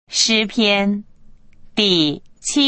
诗篇第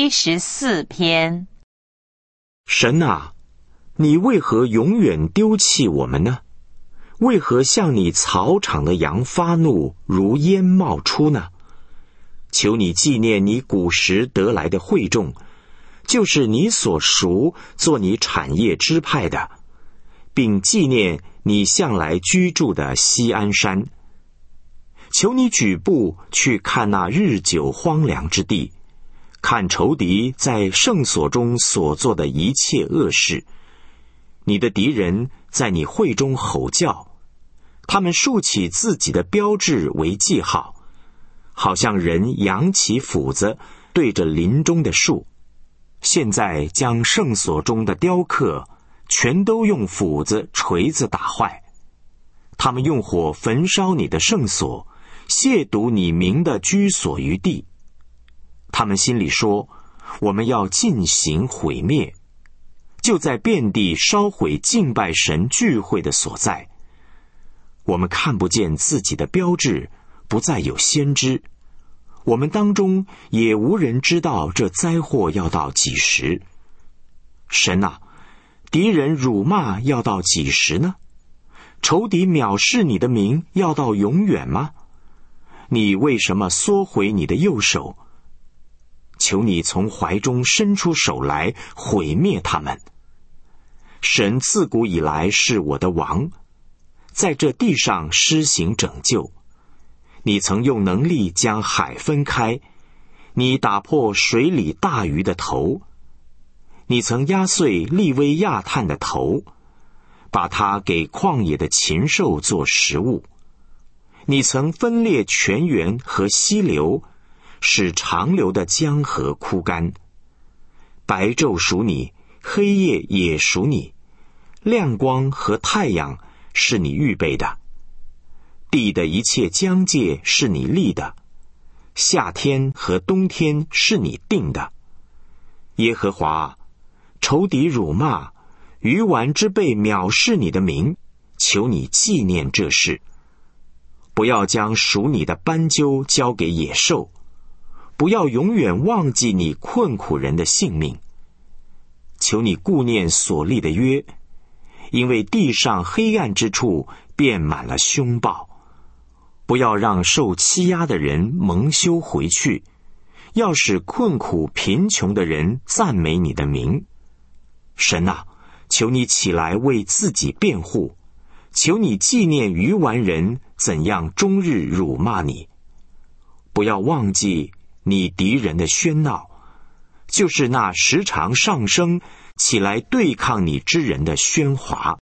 74篇。 神啊，你为何永远丢弃我们呢？为何向你草场的羊发怒，如烟冒出呢？求你纪念你古时得来的会众，就是你所赎做你产业支派的，并纪念你向来居住的锡安山。求你举步去看那日久荒凉之地，看仇敌在圣所中所做的一切恶事。你的敌人在你会中吼叫，他们竖起自己的标志为记号，好像人扬起斧子对着林中的树。现在将圣所中的雕刻全都用斧子锤子打坏。他们用火焚烧你的圣所，亵渎你名的居所于地。他们心里说，我们要进行毁灭，就在遍地烧毁敬拜神聚会的所在。我们看不见自己的标志，不再有先知，我们当中也无人知道这灾祸要到几时。神啊，敌人辱骂要到几时呢？仇敌藐视你的名要到永远吗？你为什么缩回你的右手？求你从怀中伸出手来，毁灭他们。神自古以来是我的王，在这地上施行拯救。你曾用能力将海分开，你打破水里大鱼的头，你曾压碎利威亚探的头，把它给旷野的禽兽做食物。你曾分裂泉源和溪流，使长流的江河枯干。白昼属你，黑夜也属你，亮光和太阳是你预备的。地的一切疆界是你立的，夏天和冬天是你定的。耶和华，仇敌辱骂，愚顽之辈藐视你的名，求你纪念这事。不要将属你的斑鸠交给野兽，不要永远忘记你困苦人的性命。求你顾念所立的约，因为地上黑暗之处遍满了凶暴。不要让受欺压的人蒙羞回去，要使困苦贫穷的人赞美你的名。神啊，求你起来为自己辩护，求你纪念愚顽人怎样终日辱骂你。不要忘记你敌人的喧闹，就是那时常上升起来对抗你之人的喧哗。